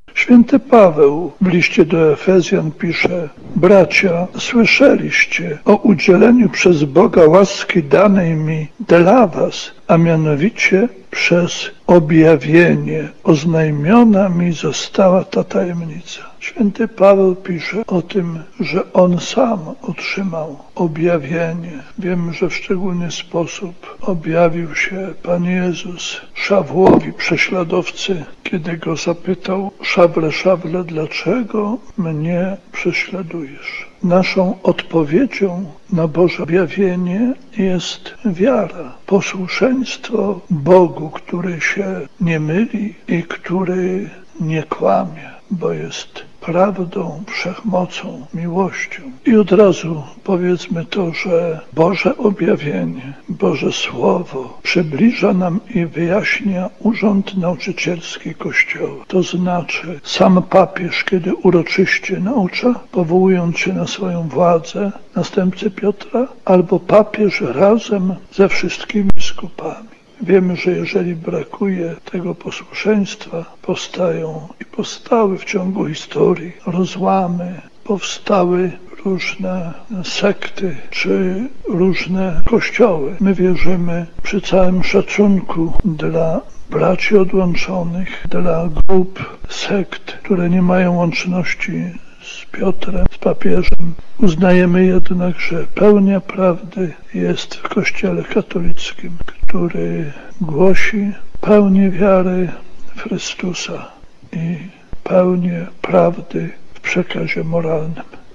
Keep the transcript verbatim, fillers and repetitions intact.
Święty Paweł w liście do Efezjan pisze: bracia, słyszeliście o udzieleniu przez Boga łaski danej mi dla was, a mianowicie przez objawienie oznajmiona mi została ta tajemnica. Święty Paweł pisze o tym, że on sam otrzymał objawienie. Wiemy, że w szczególny sposób objawił się Pan Jezus Szawłowi, prześladowcy, kiedy go zapytał: Szawle, Szawle, dlaczego mnie prześladujesz? Naszą odpowiedzią na Boże objawienie jest wiara, posłuszeństwo Bogu, który się nie myli i który nie kłamie, bo jest prawdą, wszechmocą, miłością. I od razu powiedzmy to, że Boże objawienie, Boże Słowo przybliża nam i wyjaśnia urząd nauczycielski Kościoła. To znaczy sam papież, kiedy uroczyście naucza, powołując się na swoją władzę, następcy Piotra, albo papież razem ze wszystkimi biskupami. Wiemy, że jeżeli brakuje tego posłuszeństwa, powstają i powstały w ciągu historii rozłamy, powstały różne sekty czy różne kościoły. My wierzymy przy całym szacunku dla braci odłączonych, dla grup, sekt, które nie mają łączności z Piotrem, z papieżem. Uznajemy jednak, że pełnia prawdy jest w Kościele katolickim, który głosi pełnię wiary w Chrystusa i pełnię prawdy w przekazie moralnym.